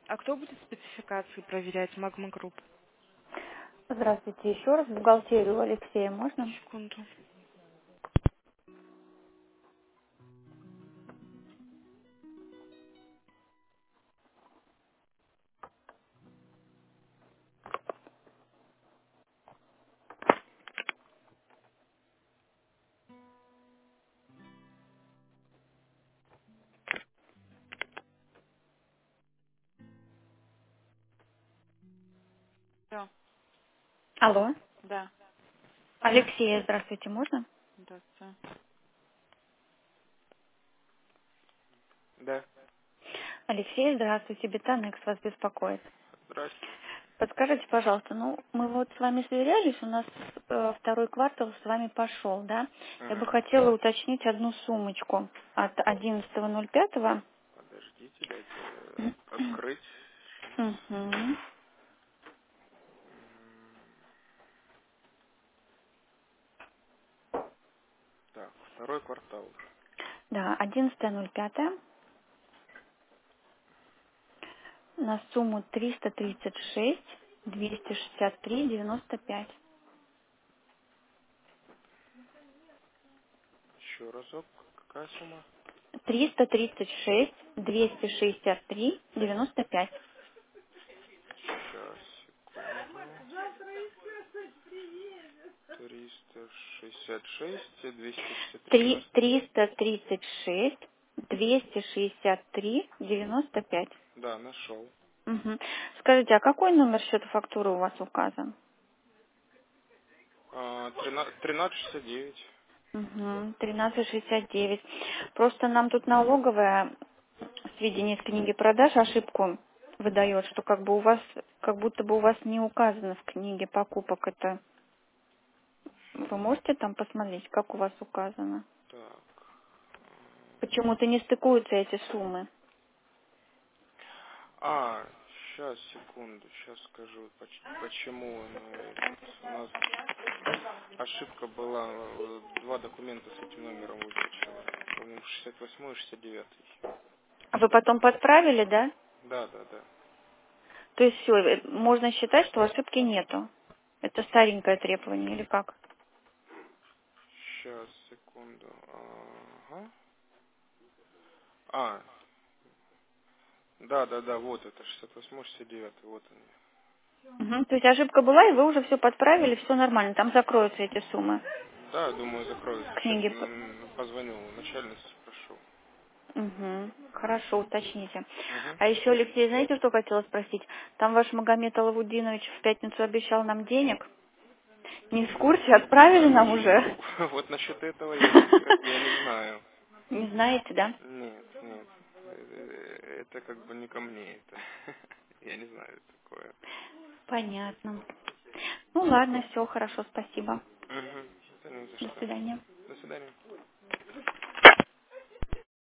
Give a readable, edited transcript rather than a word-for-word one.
А кто будет спецификации проверять Magma Group? Здравствуйте еще раз. Бухгалтерию Алексея можно? Секунду. Да, Алло. да, Алексея, здравствуйте, можно? здравствуйте. Да. Алексей, здравствуйте. Бетанекс вас беспокоит. Здрасте. Подскажите, пожалуйста, ну, мы вот с вами сверялись, у нас второй квартал с вами пошел, да? Я бы Мгм. хотела уточнить одну суммочку от 11.05. Подождите, дайте открыть. Сейчас. Мгм. Так, второй квартал. Да, 11.05 на сумму 336 263 95. Еще разок. Какая сумма? 336 263 95. Сейчас, секунду. 366 и 263 Три 90. 336 263 95. Да, нашел. Мгм. Скажите, а какой номер счета фактуры у вас указан? 1369. Угу, 1369. Просто нам тут налоговая сведения из книги продаж ошибку выдает, что как бы у вас, как будто бы у вас не указано в книге покупок это. Вы можете там посмотреть, как у вас указано? Так. Почему-то не стыкуются эти суммы. Сейчас, секунду. Сейчас скажу, почему оно этот. У нас ошибка была. Два документа с этим номером выскочило. По-моему, 68 и 69. А вы потом подправили, да? Да, да, да. То есть все, можно считать, что ошибки нету. Это старенькое требование или как? Сейчас, секунду. Ага. А, да, да, да, вот это, 68, 69, вот они. Мгм. То есть ошибка была, и вы уже все подправили, все нормально, там закроются эти суммы Да, думаю, закроется. в Сейчас книге. позвонил начальнице, спрошу. Угу. Хорошо, уточните. Угу. А еще, Алексей, знаете, что хотела спросить? Там ваш Магомед Алавудинович в пятницу обещал нам денег. Не в курсе, отправили нам уже? Вот насчет этого я не знаю. Не знаете, да? Нет, нет. Это как бы не ко мне это. Я не знаю такое. Понятно. Ну ладно, все хорошо, спасибо. Угу. Да не за До что. свидания. До свидания.